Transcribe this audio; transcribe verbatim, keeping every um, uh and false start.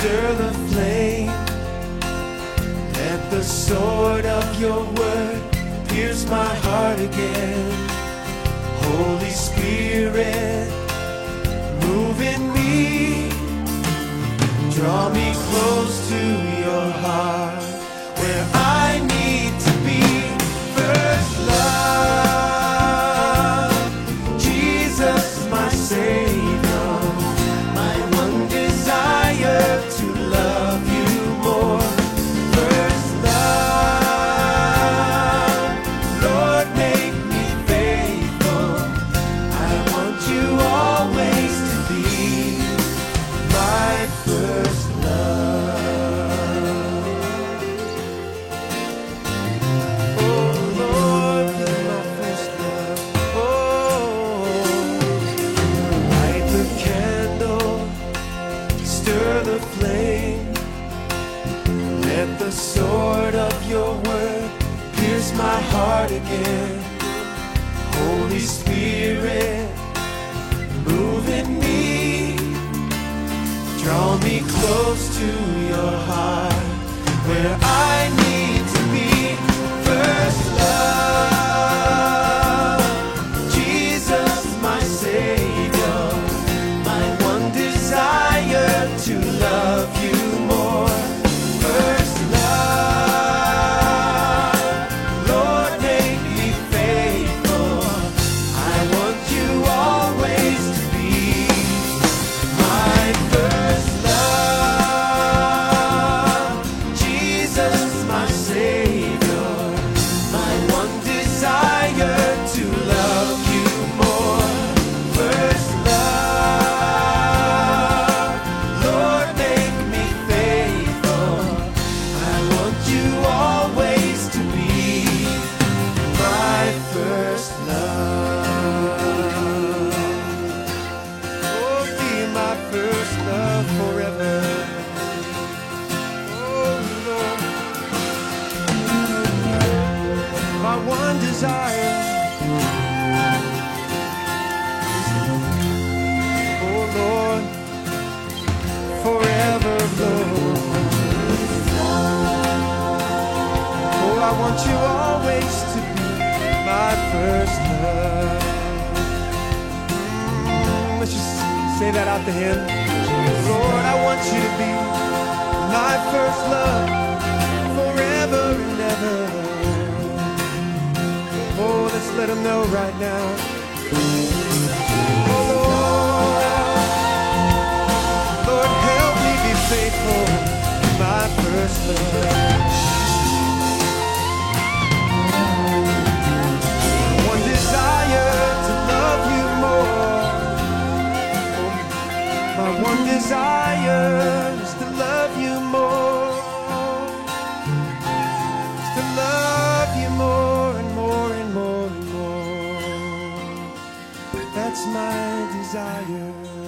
stir the flame. Let the sword of your word pierce my heart again. Holy Spirit, move in me. Draw me close to your heart, where I need to be. First love, Jesus my Savior, my one desire to love you more. First love, Lord, make me faithful. I want you always to be my first love. Oh Lord, be my first love. Oh, light the candle, stir the flame. Let the sword of your word pierce my heart again. Holy Spirit, move in me. Draw me close to your heart, where I need to be. First love, Jesus my Savior, my one desire to love you more. First love, Lord, make me faithful. I want you always to be my first love. Jesus my Savior, my one desire to love you more. First love, Lord, make me faithful. I want you always to be my first love. Oh, be my first love forever. Oh, Lord, my one desire. Oh, Lord, forever, Lord. Oh, I want you always to be my first love. Mm, let's just say that out to him. Lord, I want you to be my first love forever and ever. Oh, let's let him know right now. Oh, Lord, Lord, help me be faithful, my first love. One desire to love you more. My one desire is to love you more. Is to love you more and more and more and more. That's my desire.